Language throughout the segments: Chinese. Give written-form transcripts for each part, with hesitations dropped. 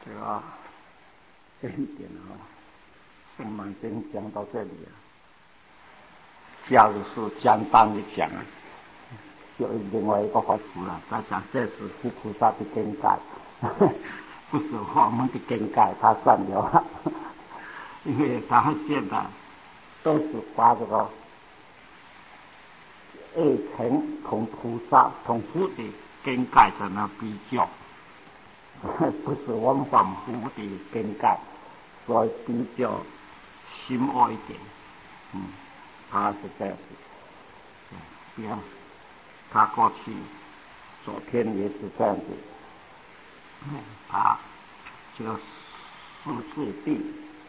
对吧？这一点圣满经讲到这里假如是简单的讲有另外一个好处了，他讲这是佛菩萨的境界，不是我们的境界，他算有了，因为他现在都是把这个二乘同菩萨同佛的境界在那比较，不是我们凡夫的境界，所以比较深奥一点。他是这样子，比方他过去昨天也是这样子，他这个四柱地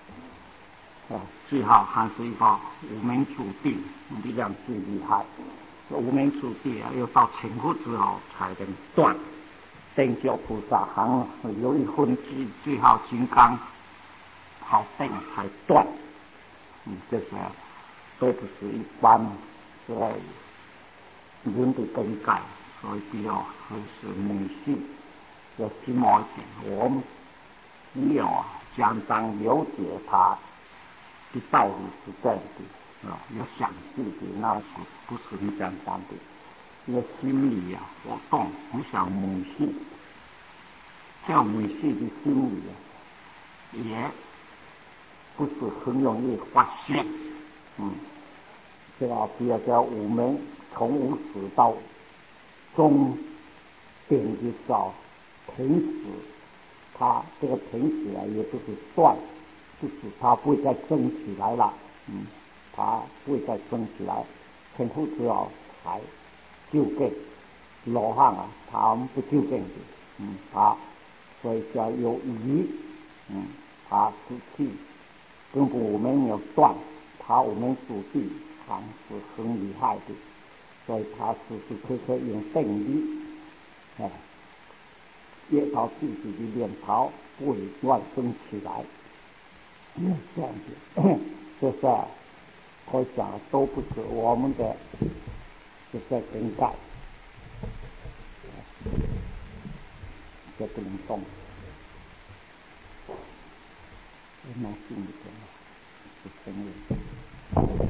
记号还是一个无名柱地，力量最厉害。无名柱地要到成佛之后才能断。定觉菩萨行有一分最好金刚好定才断。这些都不是一般这个人的境界，所以比较还是迷信，要深奥一点。我们只有相当了解他的道理是这样的要详细的，那是不是很简单的？这个心理活动不像迷信，像迷信的心理也不是很容易发现。这个比如叫无名从无始到终点的时候停止，它这个停止也不是断，就是它不会再升起来了。它不会再升起来，成佛之后才究竟罗汉他们不究竟的。他所以叫有疑。他失去根本我们没有断，他我们属地还是很厉害的，所以他时时刻刻用定力越到自己的念头不会乱生起来。这样子就是我想都不是我们的这些境界，这不能动。那心里头是真的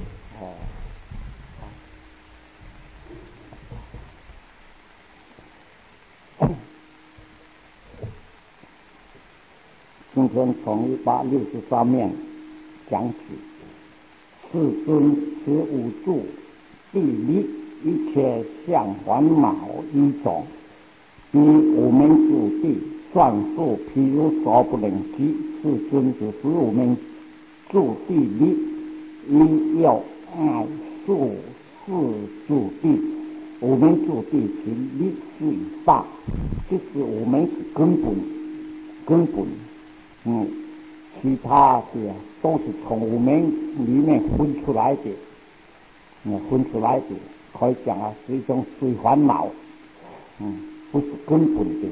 今天从163面讲起，世尊持五住地力一切相烦恼一种，以无名住地算数譬如所不能及。世尊只使无名住地力以有爱数四住地，无名住地其力是以大，就是无名是根本。其他的都是从无名里面分出来的，可以讲是一种水烦恼，不是根本的。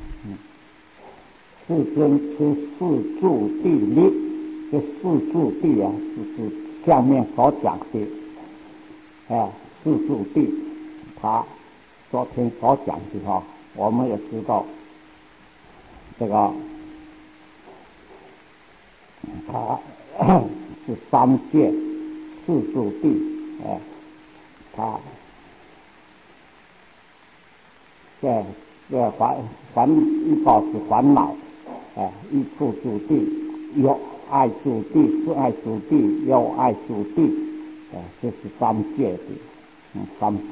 世尊持四住地力，这四住地就是下面所讲的四住地，他昨天所讲的我们也知道这个它是三界四住地，它一个是烦恼，一处住地有爱住地，是爱住地，有爱住地，这是三界的，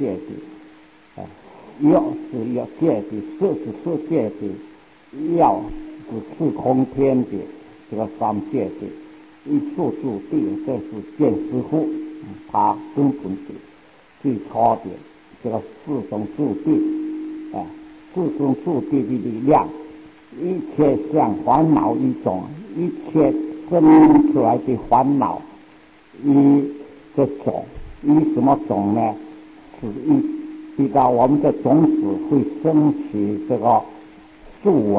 有是有界的，色是色界的，要是四空天的，这个三界的一处住地，这是见师父他根本的最初的这个四种住地，四种住地的力量，一切像烦恼一种，一切生出来的烦恼一个种，一什么种呢？是比较我们的种子会生起这个树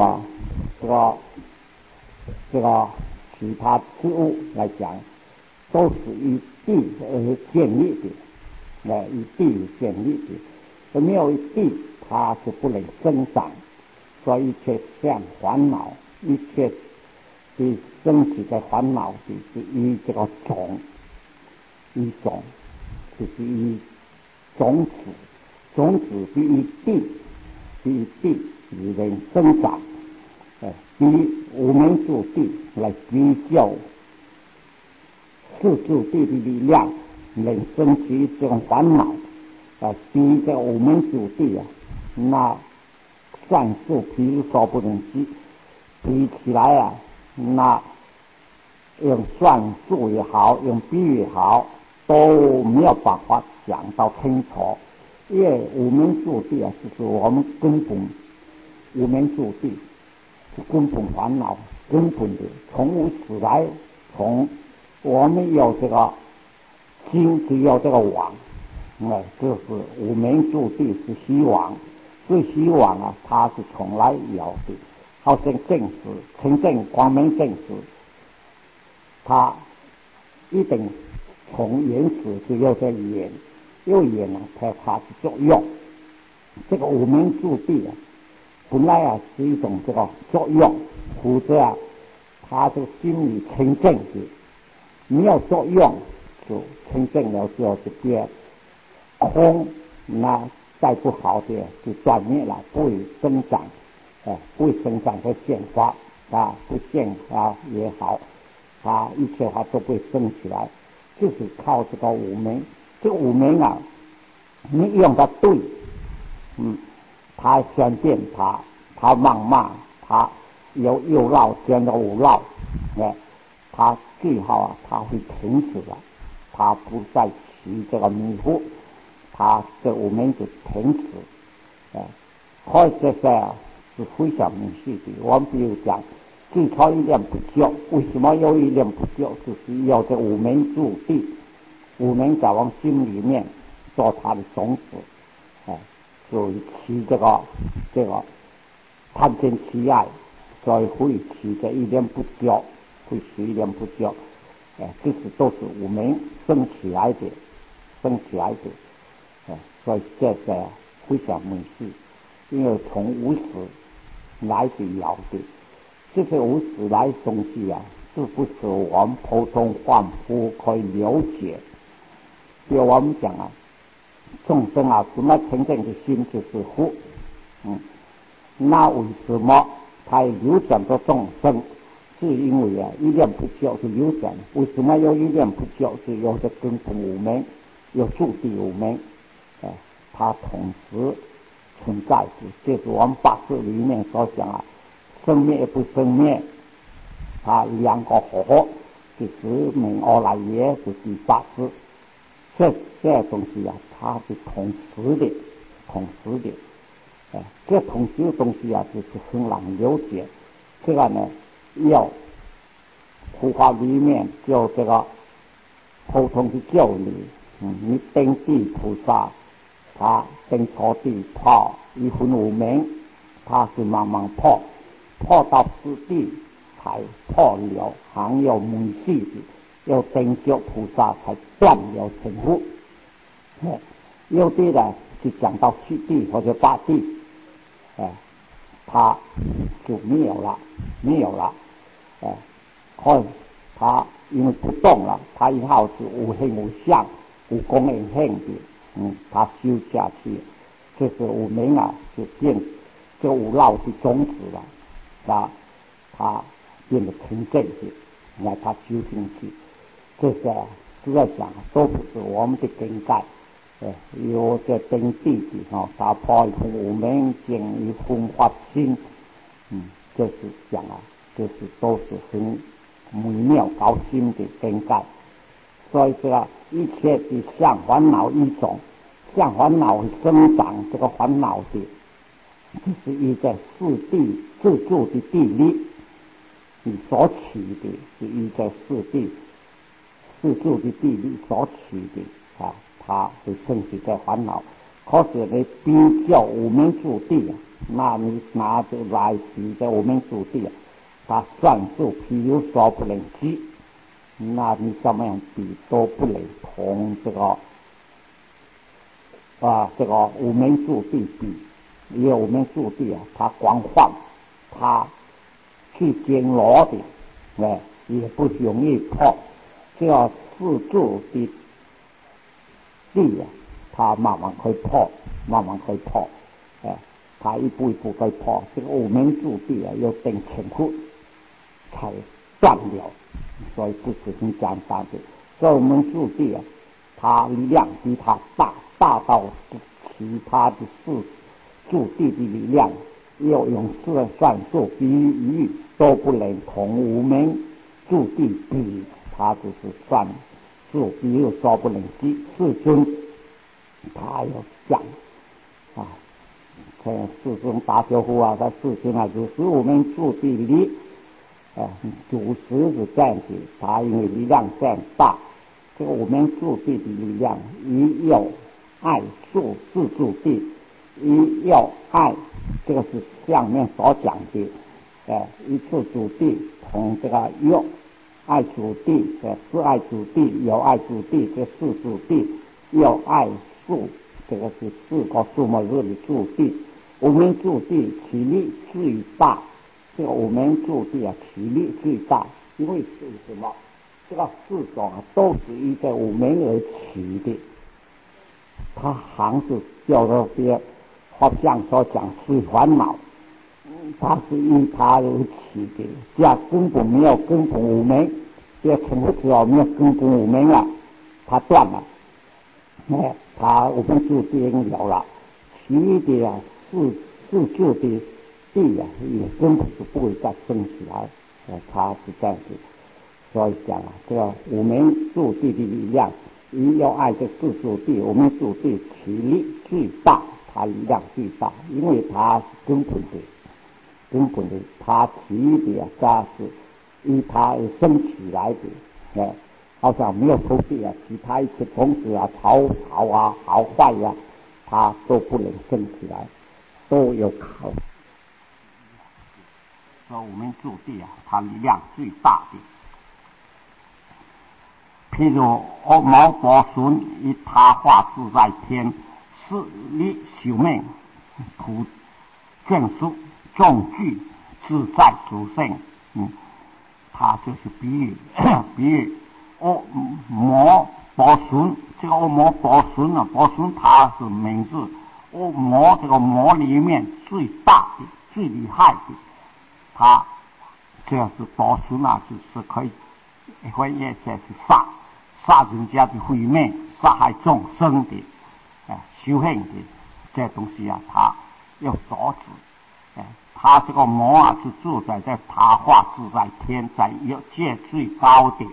这个其他植物来讲，都是以地而建立的，以地建立的，没有地它是不能生长，所以一切像烦恼一切的升起的烦恼的是以这个种，就是以种子，种子比以地能生长，比无名主地来比较四柱地的力量，能升起这种烦恼，比这无名主地那算数比如说不能比起来那用算术也好，用比喻也好，都没有办法讲到清楚。因为无名主地就是我们根本无名主地是根本烦恼，根本的从无始来，从我们有这个心，只有这个网，就是无名主地是希望，这希望它是从来有的，好像正实纯正光明正实，它一定从原始就有这眼，有眼才它是作用。这个无名主地本来是一种这个作用，否则它这个心理纯正的，没有作用就纯正了之后就变空，那再不好的就断灭了，不会生长，不会生长和显化不显也好，一切话都不会生起来，就是靠这个无名。这个无名你用它对，它宣变它谩骂，它有右绕见到无绕，它最后它会停止了，它不再起这个迷惑，它这无名就停止。或者是非常明确的。我们比如讲，最初一念不觉，为什么有一念不觉？就是有这无名主地，无名在我们心里面做它的种子，所以起这个贪嗔痴爱，所以会起这一念不觉，会起一念不觉，这是都是无名生起来的，所以这个非常明确，因为从无始来的有的，这些无始来的东西是不是我们普通凡夫可以了解？比如我们讲众生本来纯正的心就是佛，那为什么他流转的众生？是因为一念不觉是流转，为什么有一念不觉？是有的根本无名，有住地无名，它同时存在的，就是我们八字里面所讲生灭不生灭，两个合，就是明而来也，是第八字。这东西它是同时的，这同时的东西就是很难了解。这个呢，要佛法里面就这个普通的教理，你登地菩萨，他登错地破一分无名，他是慢慢破到实地才破了，还有门系的，要登觉菩萨才断了成佛。有的呢就讲到七地或者八地，他就没有了，或者他因为不动了，他以后是无形无相无功无性的，他修下去，就是无名就变就无漏的种子了，他变得纯正的，那他修进去，这些实在讲都不是我们的境界。有这登地的打破一份无名建一份发心，就是讲就是都是很美妙高深的境界。所以这个一切的像烦恼一种，像烦恼生长这个烦恼的，就是一个四地自住的地理，你所起的是一个四住的地理所起的它会生起这烦恼。可是你比较无名主地那你拿着来比这无名主地它算数譬如说不能及，那你怎么样比都不能同这个无名主地比。因为无名主地它广泛，它去经罗的，也不容易破。只要四柱的地它慢慢可以破，慢慢可以破，它一步一步可以破。这个五门柱地要等10户才断了，所以不是很简单的。所以我们柱地它力量比它大到其他的柱地的力量，要用算术比喻都不能同五门柱地比，它就是算数比喻说不能比。世尊他有讲世尊大救护他世尊就是我们柱地里主持是这样子，他因为力量这样大，这个我们柱地的力量一要爱数四柱地，一要爱，这个是上面所讲的一次主地同这个有爱主地是爱主地，有爱主地，这四主地有爱数，这个是4个数目日的主地。我们主地起力最大，这个我们主地起力最大，因为是什么？这个4种都是依着我们而起的，它还是叫做别好像所讲是烦恼，它是依它而起的，这根本没有根本我们，这成不只要没有根本我们了，它断了，它我们就已经有了，其余的四柱的地也根本就不会再升起来，它是这样子。所以讲这个我们柱地的力量，一要爱这四柱地，我们柱地起力最大，它力量最大，因为它是根本的，它起的它是依它而升起来的，好像没有土地其他一些种子草好坏它都不能升起来，都有靠。说我们柱地它力量最大的。譬如毛伯孙以他化自在天，是力修命，普眷属众聚自在殊胜。他就是比喻魔伯孙，这个魔伯孙伯孙他是名字，魔这个魔里面最大的、最厉害的，他这是伯孙就是可以也是杀人家的毁灭，杀害众生的修行的这东西他要阻止。他这个魔是住在他化自在天，在界最高的，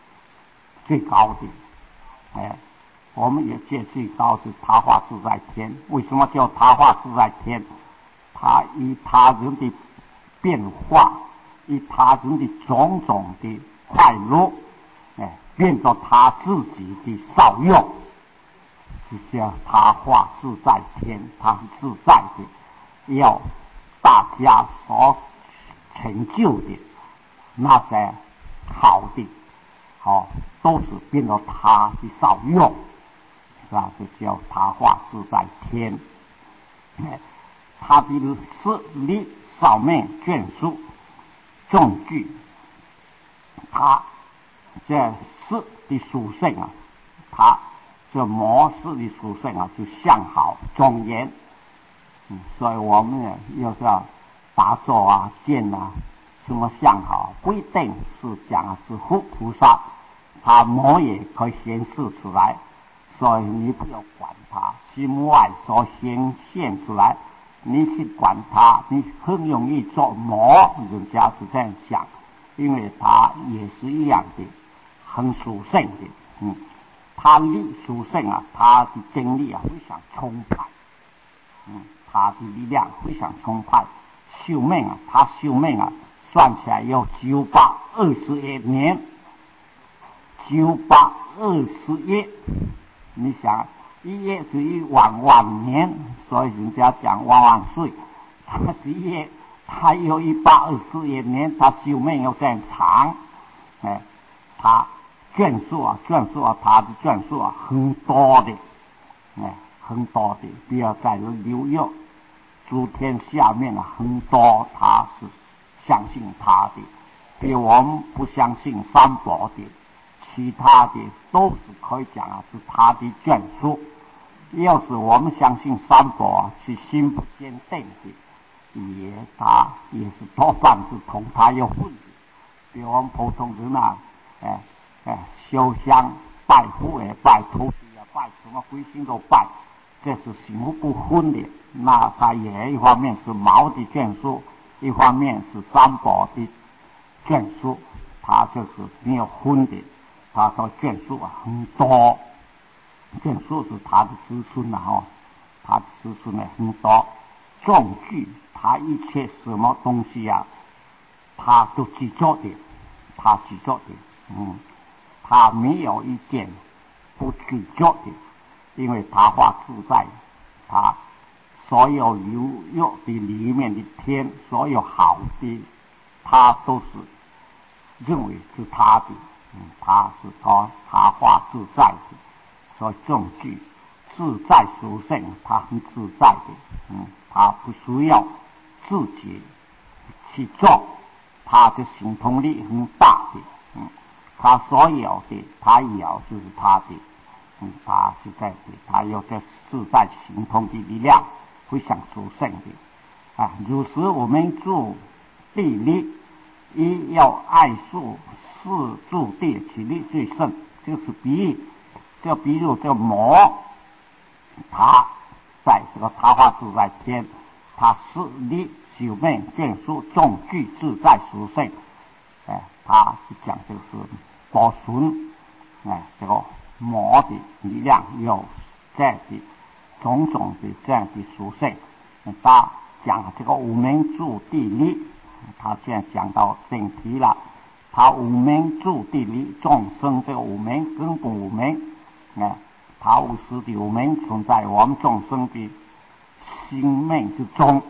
我们也界最高的他化自在天。为什么叫他化自在天？他以他人的变化，以他人的种种的快乐，变作他自己的少用，是叫他化自在天。他是自在的，要大家所成就的那些好的都是变成他的少用，是吧？就叫他化自在天。他的势力少命眷属众聚，他这势的属性他这模式的属性就向好庄严。所以我们要是要打坐见什么相好，不一定是讲是佛菩萨，他魔也可以显示出来。所以你不要管他心外所显现出来，你去管他，你很容易做魔。人家是这样讲，因为他也是一样的，很属性的。他力属性他的精力非常充沛。他的力量非常充沛，寿命他寿命算起来有921年，921，你想一夜是1万年，所以人家讲万岁。他是一夜，他有121年，他寿命又这样长，他眷属他的眷属很多的，很多的，不要在纽约诸天下面很多他是相信他的，比如我们不相信三宝的，其他的都是可以讲是他的眷属。要是我们相信三宝是心不坚定的，他也是多半是同他有混的。比如我们普通人烧香拜佛也拜，土地也拜，什么鬼神都拜，这是心不混的。那他也一方面是毛的眷属，一方面是三宝的眷属，他就是没有混的。他说眷属很多，眷属是他的子孙他的子孙很多。众具他一切什么东西他都记着的，他记着的，他没有一件不记着的，因为他话自在，他所有有肉的里面的天，所有好的，他都是认为是他的，他是说他话自在的，所以众具自在属性，他很自在的，他不需要自己去做，他的行动力很大的，他所有的他有就是他的，他是在的，他有这自在行动的力量，非常殊胜的如是我们住地理，一要爱树，四住地其力最胜，就是比喻，就比如这魔，他在这个他化自在天，他是力九命眷属众具自在殊胜，他是讲就是保存这个魔的力量有这样的种种的这样的属性。他讲这个无名住地理，他现在讲到正题了。他无名住地理，众生这个无名根本无名，他无始的无名存在我们众生的心命之中。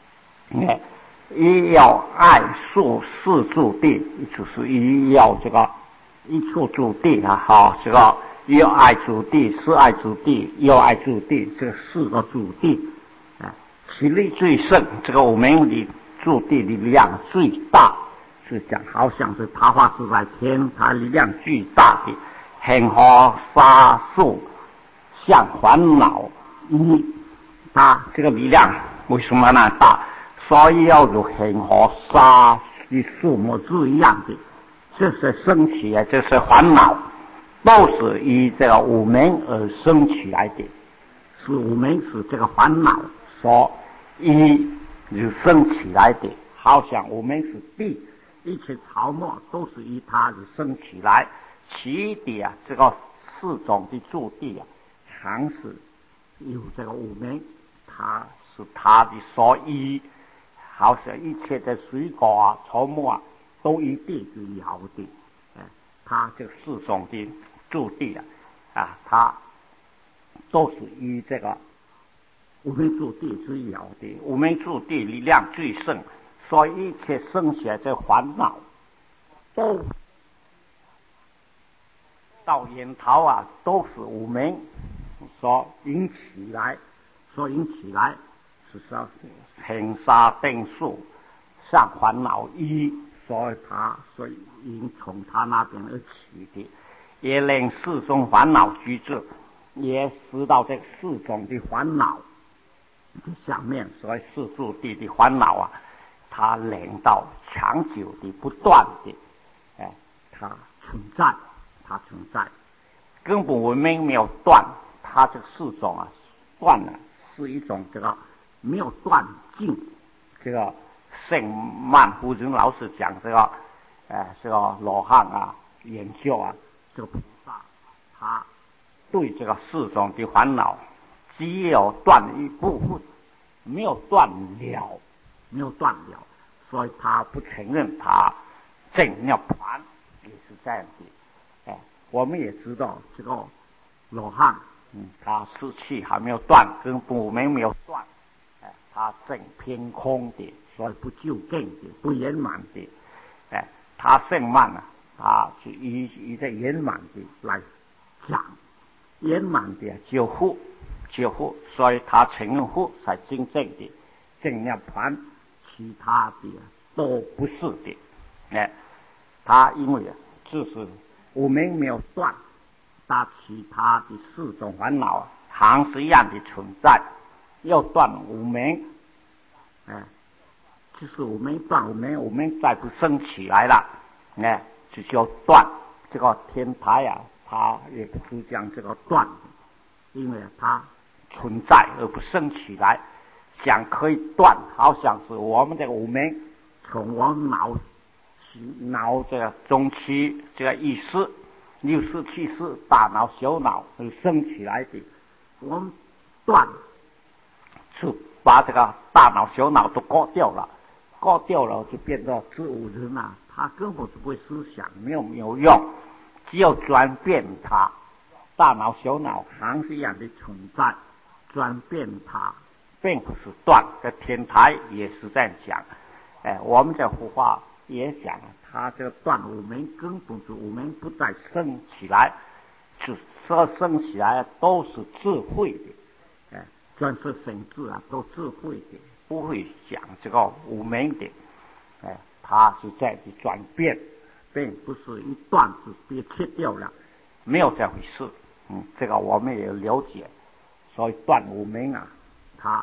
一要爱树四住地，就是一要这个一处住地这个一爱住地，四爱住地，又爱住地，这四个住地其力最胜，这个无名的住地的力量最大，是讲好像是他化自在天，他力量巨大的，恒河沙数像烦恼他这个力量为什么那大？所以要有恒河沙的数目字一样的，这些升起这些烦恼都是以这个无名而生起来的，是无名是这个烦恼所而生起来的，好像无名是地，一切草木都是以它而生起来，其地这个四种的住地常是有这个无名，它是它的所依，好像一切的水果草木都以地之摇的，它这四种的住地它都是以这个无名住地之摇的，无名住地力量最盛，所以一切生起来这烦恼都到源头都是无名所引起来，是说恒沙定数像烦恼所以它因从他那边而起的，也令四种烦恼居住，也使到这四种的烦恼下面，所以四住地的烦恼它令到长久的不断的它存在，根本文明没有断，它这四种断了是一种这个没有断尽。这个圣曼夫人老师讲这个这个罗汉研究这个菩萨他对这个四种的烦恼只有断一部分，没有断了，所以他不承认他正涅槃，也是这样的。我们也知道这个罗汉他失气还没有断，跟不没有断，他正偏空的，所以不究竟的，不圆满的。他圣曼他是以这圆满的来讲，圆满的救护，所以他承认护才真正的正涅槃，其他的都不是的。他因为就是无明没有断，但其他的四种烦恼还是一样的存在，要断无明，就是无明断无明，无明再不生起来了，就叫断。这个天台啊，它也不是讲这个断，因为它存在而不生起来，想可以断，好像是我们这个无明从我们脑这个中期这个意识六识七识大脑小脑而生起来的，我们断就把这个大脑小脑都割掉了就变成植物人了，他根本就不会思想，没有用，只有转变它，大脑小脑还是一样的存在，转变它并不是断。在天台也是这样讲，我们在佛法也讲，他这个断无明根本就无明不再生起来，就说生起来都是智慧的，专是神智啊，都智慧的，不会讲这个无明的，他是在的转变，并不是一断就被切掉了，没有这回事。这个我们也了解，所以断无明啊，他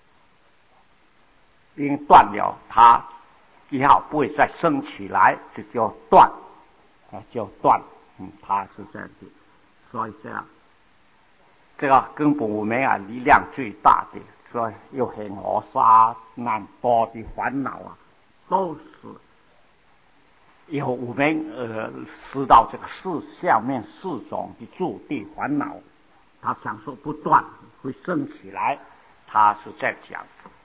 因断了，他以后不会再生起来，就叫断，叫断。他是这样的，所以这个根本无明啊，力量最大的，所以有很多难多的烦恼啊，都是由无明使到这个下面四种的诸地烦恼，他想说不断会生起来，他是在讲，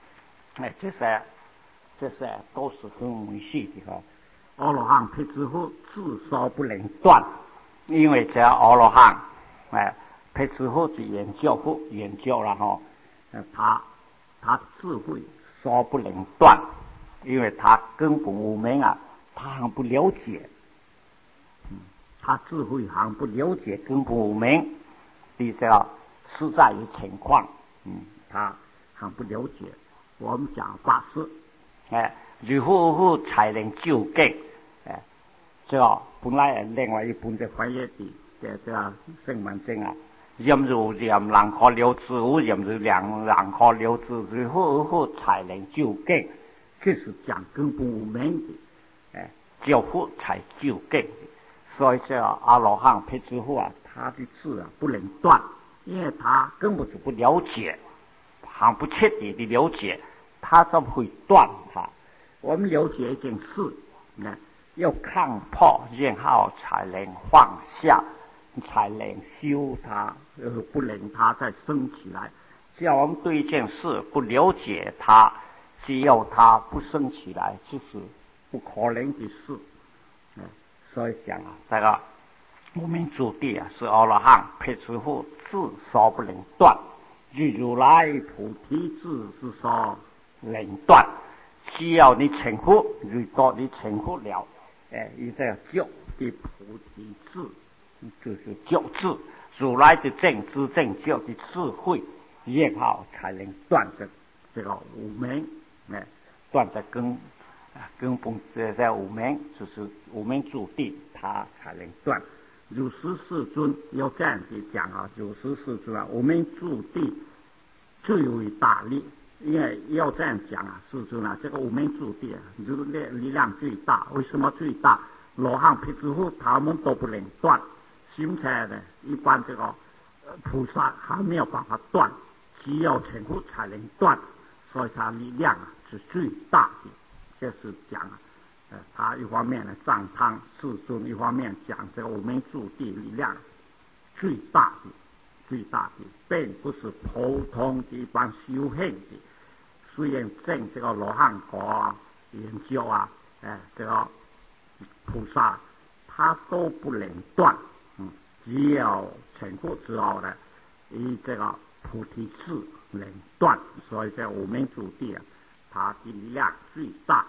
这些都是很微细的哈。阿罗汉辟支佛至少不能断，因为这阿罗汉，辟支佛去研究了哈，他智慧说不能断，因为他根本无明啊，他还不了解，他智慧还不了解根本无明的这个实在的情况，他还不了解。我们讲法师，如何才能究竟？这个本来另外一本的翻译的这个圣文经啊，任如念能可了知，任如量能可了知，如何才能究竟？这是讲根本无明的，教佛才究竟的。所以这阿罗汉辟支佛啊，他的智啊不能断，因为他根本就不了解，还不彻底的了解，他怎么会断它？我们了解一件事，要看破然后才能放下，才能修它，不能它再升起来。只要我们对一件事不了解它，只要它不升起来，就是不可能的事。所以讲啊，这个无明诸地啊，是阿罗汉辟支佛智所不能断，如来菩提智是所能断。只要你成佛，如果你成佛了，你这教的菩提智，就是教智，如来的正知正教的智慧，然后才能断这个无明，断这根本这无明，就是无明诸地，它才能断。如是世尊要这样子讲啊，如是世尊啊，无明诸地最为大力。因为要这样讲啊，世尊啊，这个无明诸地啊，力量最大。为什么最大？罗汉辟支佛他们都不能断，现在呢，一般这个菩萨还没有办法断，只有成佛才能断，所以他力量啊是最大的。这是讲他一方面呢赞叹世尊，一方面讲这个无明诸地力量最大的，并不是普通的一般修行的。虽然证这个罗汉果啊、研究啊，这个菩萨他都不能断，只有成佛之后呢，以这个菩提智能断，所以在无明诸地啊，它的力量最大。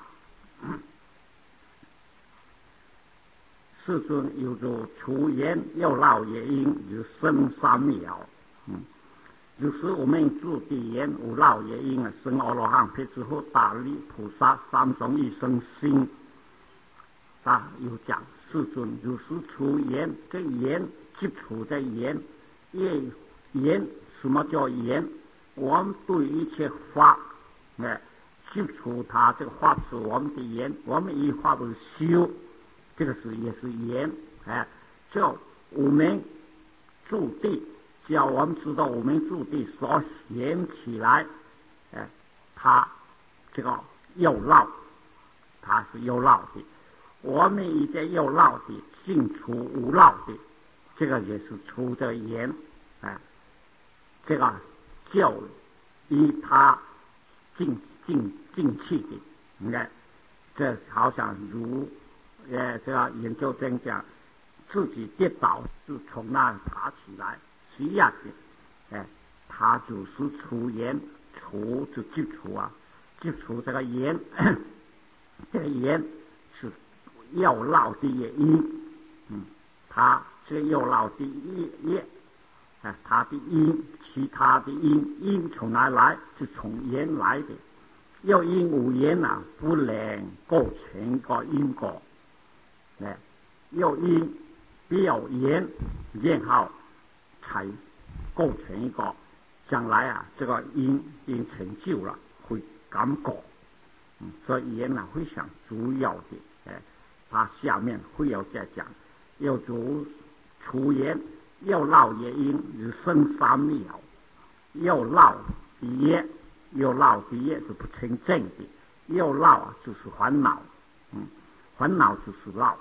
世尊有如出言，又闹也应如生三秒， 如是无名住地言无漏也因生阿罗汉辟支佛大力菩萨三种一生心。又讲世尊如是出言，这言接触的言，言什么叫言？我们对一切法接触它，这个法是我们的言，我们依法为修，这个也是言。叫无名住地，只要我们知道无名住地所显起来，它这个有漏，它是有漏的。我们一些有漏的净除无漏的，这个也是出的言。这个就以它进气的，你看，这好像如这个研究生讲，自己跌倒就从那里爬起来，是一样的。它就是除言，除就接触接触这个言，这个言是有漏的因，它这个有漏的业，它的因，其他的因从哪来？是从言来的。有因无言不能构成个因果。有因必有言，然后才构成一个将来这个因成就了，会感果。所以言非常主要的。他下面会有再讲，有如除言有漏也因如生三昧有漏的业，有漏的业是不成正的，有漏就是烦恼，烦恼就是漏，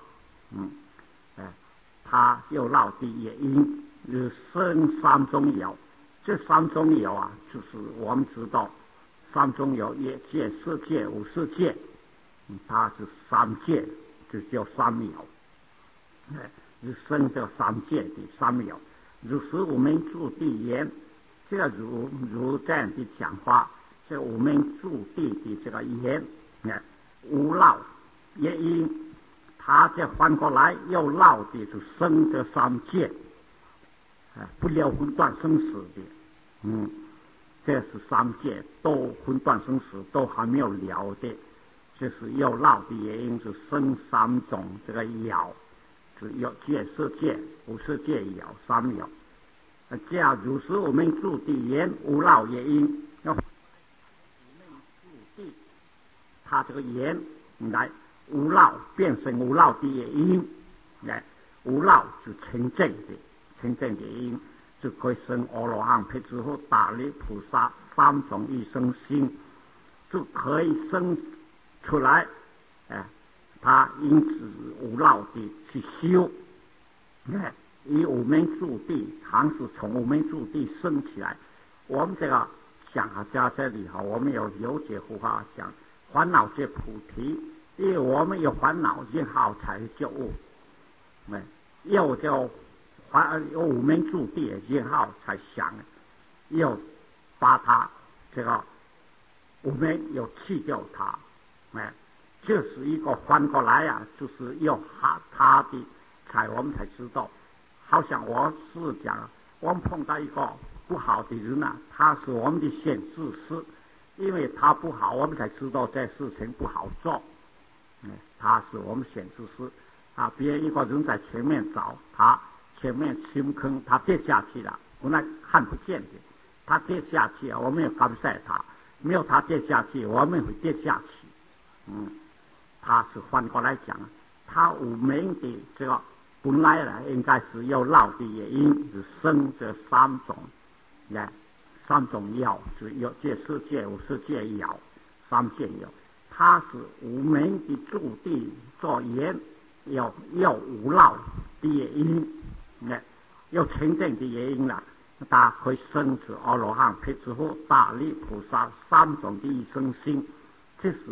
它有漏的业因如生三种有，这三种有就是我们知道三种有业界、色界、无色界，它是三界，就叫三昧有。如生叫三界的三昧有，如是无名住地言，这个如这样的讲法，这个无名住地的这个言，无漏也因它这翻过来有漏的就生这三界，不了分断生死的，这是三界都分断生死都还没有了的，就是有漏的原因是生三种这个有，是有界、色界、无色界有三有。这样如是我们住地言无漏也因，要住地，它这个言来无漏变成无漏的也因，无漏是成正的，成正的因就可以生阿罗汉、辟支佛、大力菩萨三种一生心，就可以生出来。他因此无漏的去修，以无名住地，常是从无名住地生起来。我们这个讲在这里我们有解佛法讲烦恼皆菩提，因为我们有烦恼然后才觉悟，有就有无名住地然后才想，要把它这个无名要去掉它，这是一个翻过来就是要他的我们才知道。好像我是讲，我们碰到一个不好的人他是我们的显示师，因为他不好，我们才知道这事情不好做。他是我们显示师别一个人在前面找他，前面深坑，他跌下去了，本来看不见的，他跌下去我们也赶不上他，没有他跌下去，我们会跌下去。他是反过来讲，他无名的这个本来应该是有漏的原因，是生这三种，三种有，就有界、色界、无色界有，三界有。他是无名的住地作言，有无漏的原因，有成正的原因了，他可以生出阿罗汉、辟支佛、大力菩萨三种的一生心，这是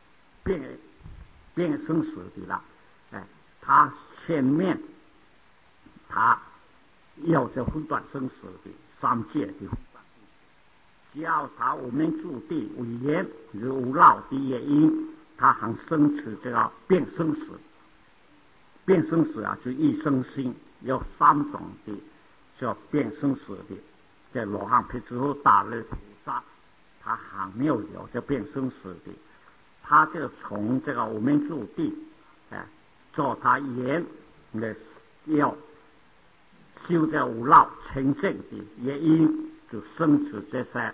变生死的了。他前面他有着分断生死的三界的分断，只要他无名住地为言如无漏的原因，他还生出这个变生死。变生死就一生心，有三种的叫变生死的这罗汉毗支佛大力菩萨，他还没有这变生死的，他就从这个无名住地，做他言的要修这无漏清净的原因，就生出这些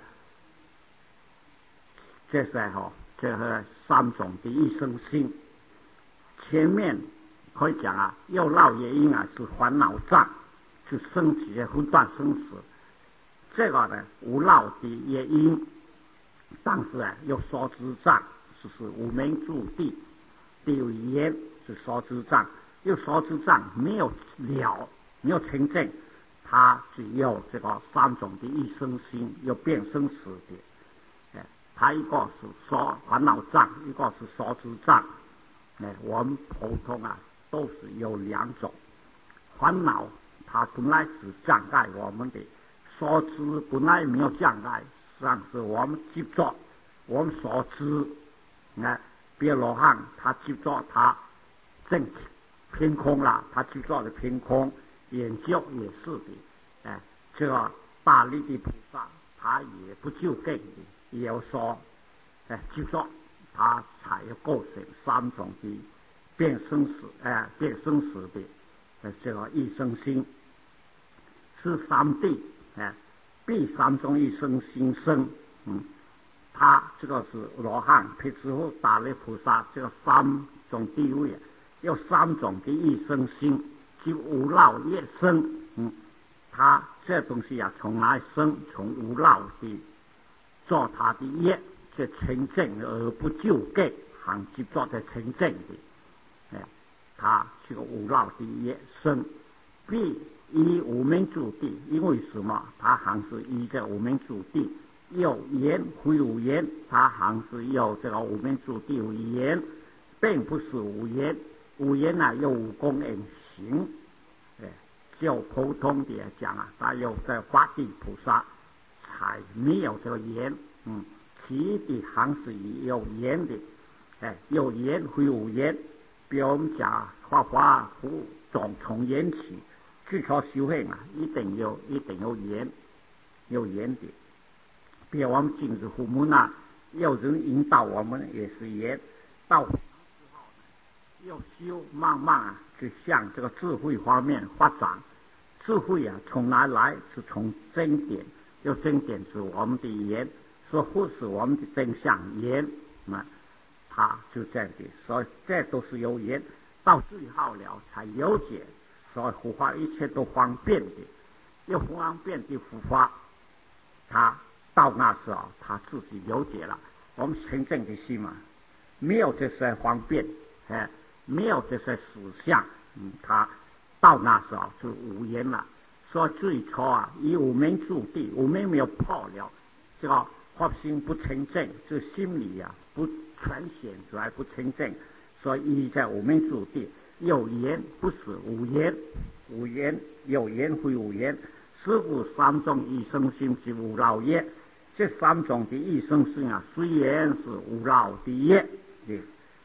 这三种的一生心。前面可以讲啊，要闹原因啊是烦恼障，是生起的分段生死。这个呢无闹的原因，但是啊有所知障，就是无名住地的语言是所知障，有所知障没有了，没有清净，它只有这个三种的一生心，有变生死的。它一个是说烦恼障，一个是所知障。我们普通啊都是有两种，烦恼它本来是障碍我们的，所知本来没有障碍，实际上是我们执着我们所知。比如罗汉他执着他正偏空了，他执着的偏空，研究也是的。这个大力的菩萨他也不究竟的，也有说执着他才有构成三种的变生死的这个一生心，是三谛必三种一生心生。他这个是罗汉毗支佛大力菩萨，这个三种地位有三种的一生心，即无漏业生。他这东西啊从哪生？从无漏的做他的业，这清净而不究竟，还执着在清净的。他这个无漏的业生，必依无名住地，因为什么？他还是依这无名住地。有言非无言，他还是有这个无名住地有言，并不是无言。无言啊，有无功能行。就普通的讲啊，他有这法地菩萨才没有这个言。其的还是有言的。有言非无言。比如我们讲法胡从言起，去求修行啊，一定有言，有言的。比如我们进入佛门啊，有人引导我们也是言。到之后呢，要修慢慢啊，就向这个智慧方面发展。智慧啊，从哪来？是从真点，有真点是我们的言，说或是我们的真相言，他就这样的。所以这都是有言，到最后了才了解。所以佛法一切都方便的，有方便的佛法，他到那时候他自己了解了。我们真正的心嘛，没有这些方便，没有这些实相，他到那时候就无言了。所以最初啊，以无名住地，无名没有破了，这个法心不清净，这心里啊不全显出来不清净，所以依在无名住地。有言不是无言，无言有言非无言，是故三种一生心是无漏业。这三种的一生心啊，虽然是无漏的业的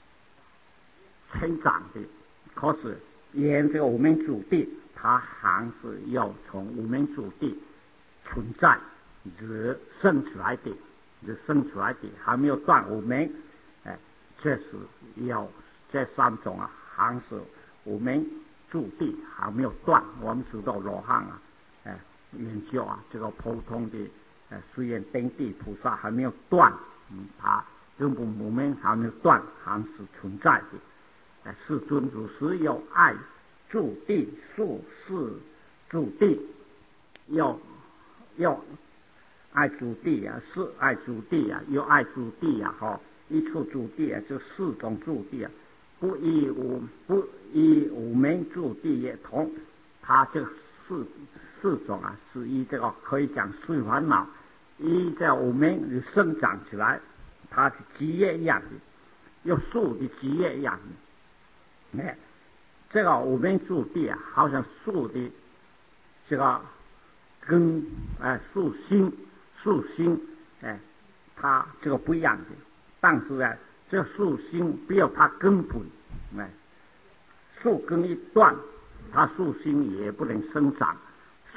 成长的，可是沿这个无名住地，它还是要从无名住地存在而生出来的，还没有断无名。这是要这三种啊，还是无名住地还没有断。我们知道罗汉啊，研究啊，这个普通的虽然登地菩萨还没有断，他根本无名还没有断，还是存在的。世尊如是有爱住地，术士住地，要爱住地啊，是爱住地啊，有爱住地啊，一处住地啊，就四种住地啊，不依无名住地也同。他这四种啊，是依这个可以讲随烦恼，依这无名生长起来，它是基业一样的，有树的基业一样的。这个无名住地啊，好像树的这个根，树心，它这个不一样的。但是呢，这树心没有它根本，树根一断，它树心也不能生长。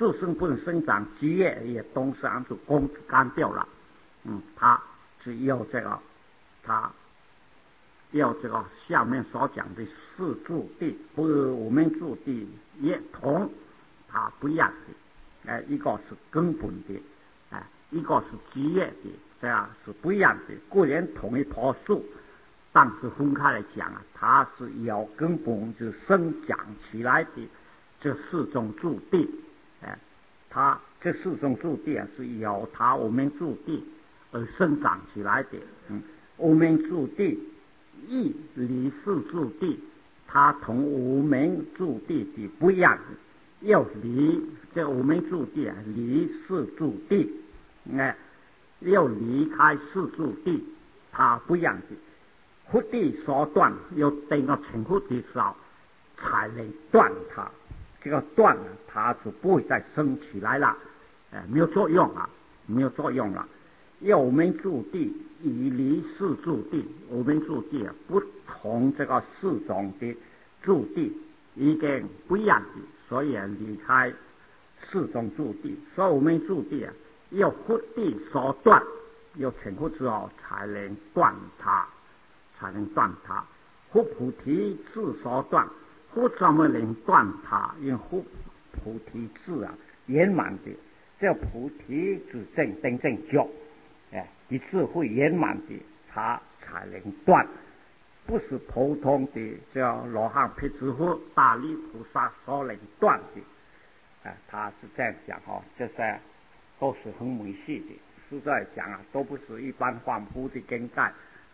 树生不能生长，基业也同时就干掉了。它只有这个，它要这个下面所讲的四柱地，不是我们柱地也同，它不一样的。一个是根本的，一个是基业的，这样是不一样的。固然同一棵树，但是分开来讲它是由根本就生长起来的这四种柱地。它这四种柱地是由它无名柱地而生长起来的。无名柱地一离四柱地，它同无名柱地的不一样，要离这无名柱地离四柱地，要离开四柱地，它不一样的。佛地所断，要等到成佛的时候才能断它。这个断了，它就不会再升起来了，没有作用了，没有作用了。要我们住地以离四住地，我们住地不同这个四种的住地已经不一样的，所以离开四种住地。所以我们住地要佛地所断，要成佛之后才能断它，才能断它。佛菩提智所断。佛怎么能断它？因为佛菩提智圆满的，这菩提是真正觉，的智慧圆满的，它才能断，不是普通的叫罗汉辟支佛、大力菩萨所能断的。他是这样讲这些都是很美细的，实在讲都不是一般凡夫的境界。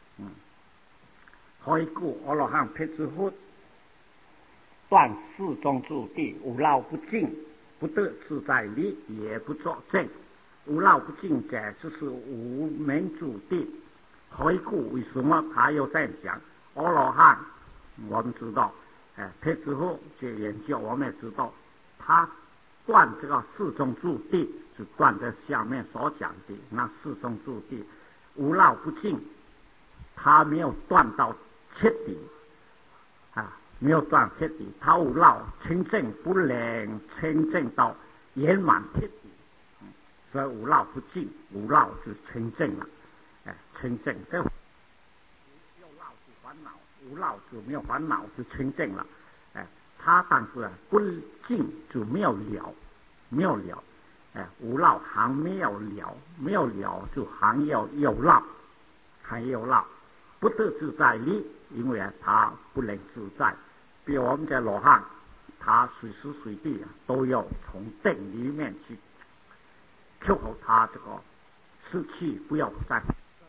所以故阿罗汉辟支佛。断四种住地，无漏不净，不得自在力，也不作证。无漏不净者，就是无名住地。回顾为什么他又这样讲？阿罗汉，我们知道，辟支佛这研究，我们也知道，他断这个四种住地，是断在下面所讲的那四种住地，无漏不净，他没有断到彻底。没有断彻底，他无漏清净不能清净到圆满彻底，所以无漏不净，无漏就清净了。清净这有漏就烦恼，无漏就没有烦恼，就清净了。他但是不净就没有了，没有了。无漏还没有了，没有了就还有漏，还有漏，不得自在力，因为他不能自在。比如我们在罗汉，他随时随地都要从定里面去克服他这个失气，不要再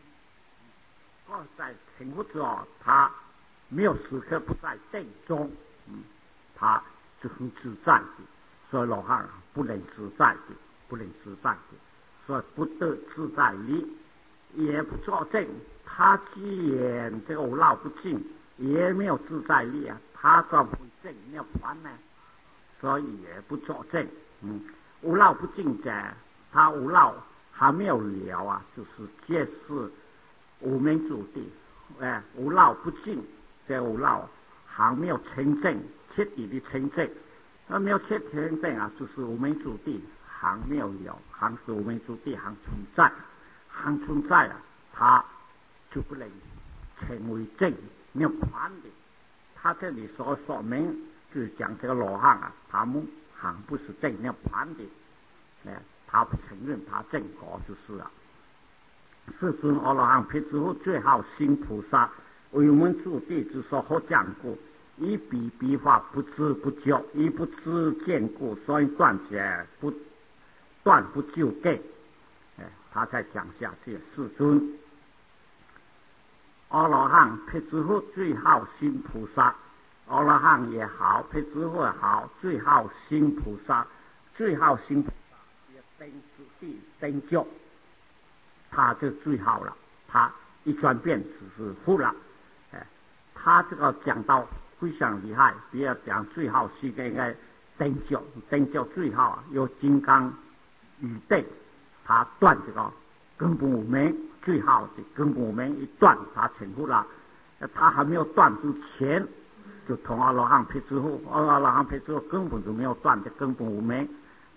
在成佛之后，他没有时刻不在定中，他就很自在的。所以罗汉不能自在的，不能自在的，所以不得自在力，也不作证。他既然这个无漏不净，也没有自在力他怎么会证没有还呢？所以也不作证。无漏不净者，他无漏还没有了就是揭示无名住地。无漏不净，这无漏还没有清净，彻底的清净。那没有彻底清净就是无名住地还没有了，还是无名住地还存在，还存在他就不能成为正，没有还的。他这里所说明就是讲这个罗汉他们还不是正，没有还的。他不承认他正果就是了。世尊阿罗汉辟支佛最好心菩萨，为我们住地之所好讲过，以彼彼法不知不究，以不知见故，所以断者不断不究根。他再讲下去，世尊阿罗汉辟支佛最好心菩萨，阿罗汉也好，辟支佛也好，最好心菩萨，最好心菩萨也登此地登就，他就最好了。他一转变只是佛了。他这个讲到非常厉害，比如讲最好是应该登就，登就最好有金刚语定，他断这个根本无明，最好的根本无明一断，他成佛了。他还没有断之前，就同阿罗汉辟支佛，阿罗汉辟支佛根本就没有断的根本无明，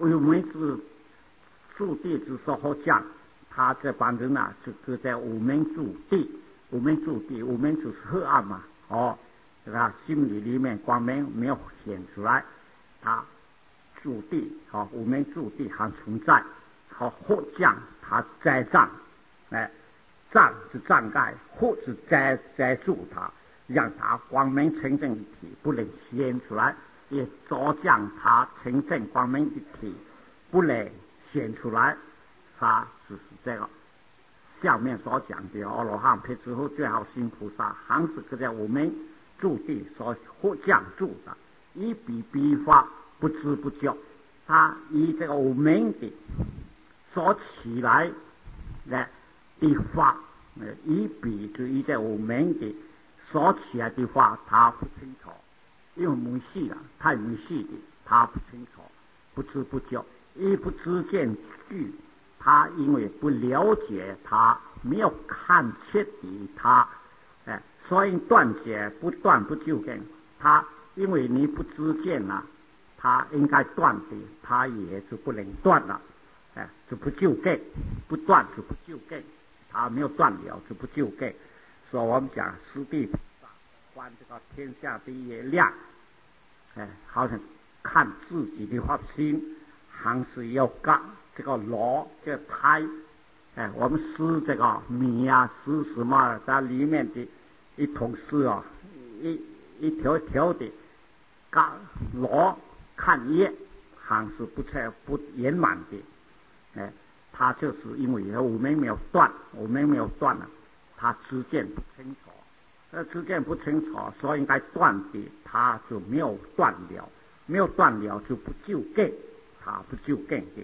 为我们是驻地之所好讲，他这帮人啊，就在我们驻地，我们就是黑暗嘛，这个心里面光明没有显出来，他驻地我们驻地还存在，或将他栽葬，障是障盖，或是栽住他，让他光明清净的体不能显出来，也着将他清净光明的体不能显出来，他就是这个下面所讲的阿罗汉辟支佛最好心菩萨，还是在我们驻地所或将住的，一笔笔法不知不觉，他以这个我们的所起来的法，一笔就以在我们的所起来的法，他不清楚，因为没戏了，太没戏的，他不清楚，不知不觉，一不知见句，他因为不了解，他没有看彻底，他所以断解不断不究竟，他因为你不知见了，他应该断的，他也就不能断了，就不究竟，不断就不究竟，他没有断了就不究竟。所以我们讲师地菩萨观这个天下的月亮，好像看自己的发心，还是要干这个螺这个胎，我们撕这个米啊，撕什么在里面的一桶丝啊，一条条的干螺看叶，还是不圆满的，他就是因为我们没有断了，他知见不清楚，知见不清楚，所以应该断的，他就没有断了，没有断了就不究竟，他不究竟的。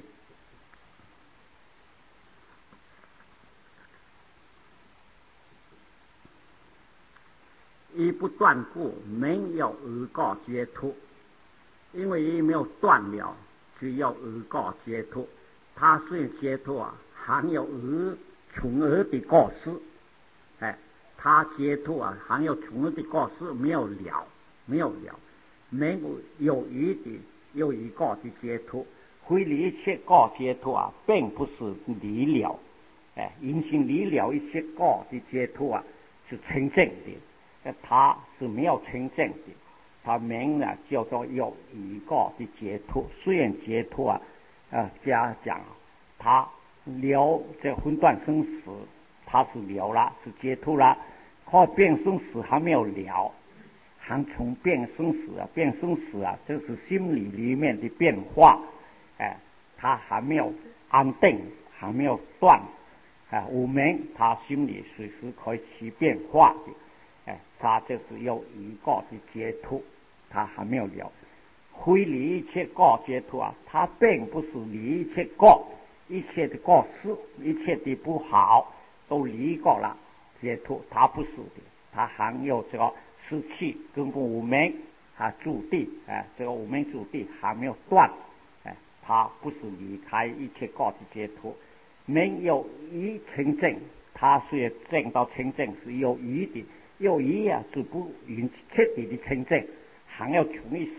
一不断故，没有而告解脱，因为一没有断了，就要而告解脱。他虽然解脱啊，还有穷而的告示，他解脱啊，还有穷而的告示没有了，没有有余的有一个的解脱，会离一切告解脱啊，并不是离了，因心离了一切告的解脱啊，是清净的。他是没有清净的，他名呢叫做有一个的解脱。虽然解脱加讲他了这混沌生死，他是了了，是解脱了，可变生死还没有了，还从变生死啊，这是心理里面的变化，他还没有安定，还没有断，我们他心里随时可以起变化的。他就是有一个的解脱，他还没有了。会离一切告解脱啊，他并不是离一切告，一切的告事，一切的不好都离过了解脱，他不是的，他还有这个失去跟我们驻地，这个我们驻地还没有断，他不是离开一切告的解脱，没有一清净，他虽然证到清净是有余的。有余啊，是不允彻底的清净，还要从一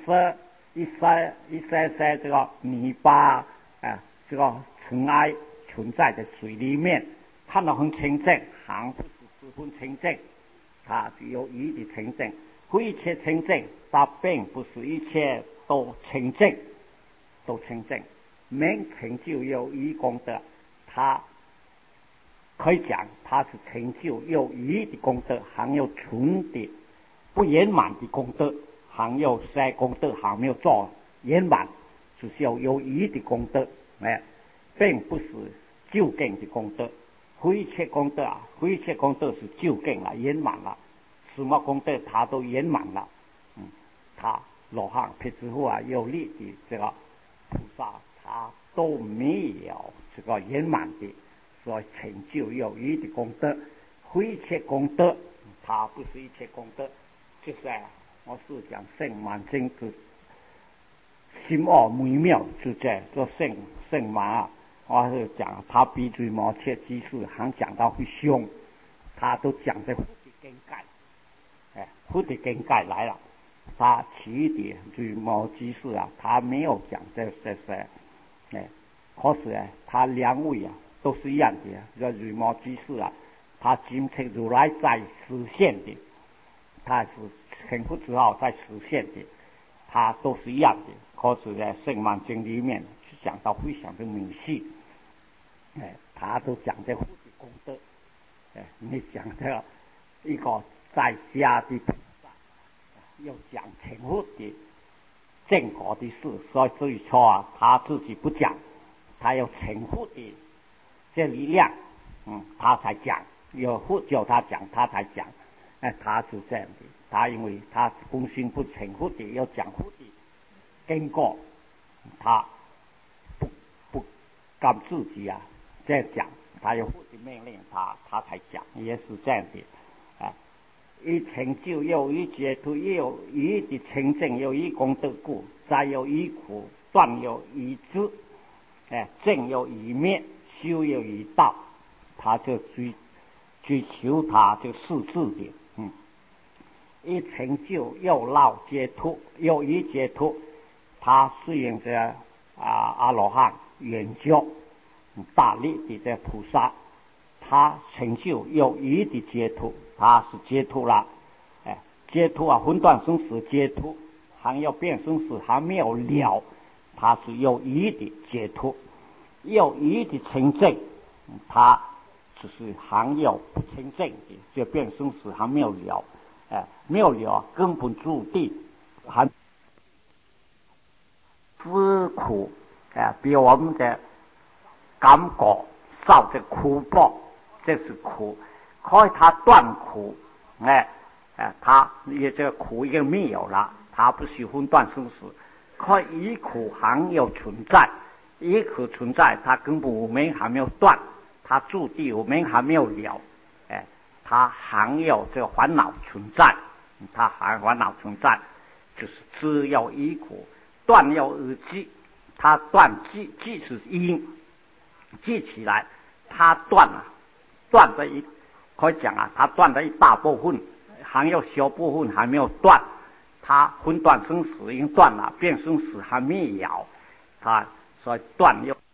些这个泥巴这个尘埃存在的水里面，看到很清净，还不是十分清净，它是有余的清净。一切清净，它并不是一切都清净，没成就有余功德，它可以讲，它是成就有余的功德，还有纯的不圆满的功德，还有些功德还没有做圆满，只是有余的功德，并不是究竟的功德。一切功德是究竟了，圆满了，什么功德它都圆满了。他罗汉辟支佛有力的这个菩萨，他都没有这个圆满的。所成就有余的功德，一切功德，它不是一切功德，就是我是讲圣满经之心奥微妙，就这做圣满我是讲他比最毛切居士还讲到会凶，他都讲在佛的经盖，佛的经盖来了，他其余的最毛居士他没有讲这些， 可是他两位都是一样的，这如毛居士他今天如来在实现的，他是成佛之后在实现的，他都是一样的。可是在圣曼经里面讲到非常的明细，他都讲这佛的功德，你讲的一个在家的菩萨，又讲成佛的正果的事，所以说他自己不讲，他有成佛的这力量，他才讲，有佛叫他讲，他才讲，他是这样的。他因为他本心不成佛的，要讲佛的经过，他不敢自己这样讲，他有佛的命令，他才讲，也是这样的。以成就又以解脱，又以的清净，又以功德故，再又以苦，断又以知，正又以灭，修又以道，他就追求他这四智的，以成就又闹解脱，又以解脱，他适应着阿罗汉圆觉大力的这菩萨，他成就又以的解脱，他是解脱了，解脱分段生死解脱，还要变生死还没有了，他是有以的解脱，有以的清净，他只是还有不清净的，就变生死还没有了，没有了根本注定还知苦，比我们的感觉受的苦报，这是苦，可以他断苦，他也这个苦已经没有了，他不是分断生死，可以苦还有存在，以苦存在，他根本我们还没有断，他注定我们还没有了，他还有这个烦恼存在，他还烦恼存在，就是知要以苦，断要而记，他断记是因，记起来，他断的可以讲他断的一大部分，还有小部分还没有断，他分断生死已经断了，变生死还没有，他所以断又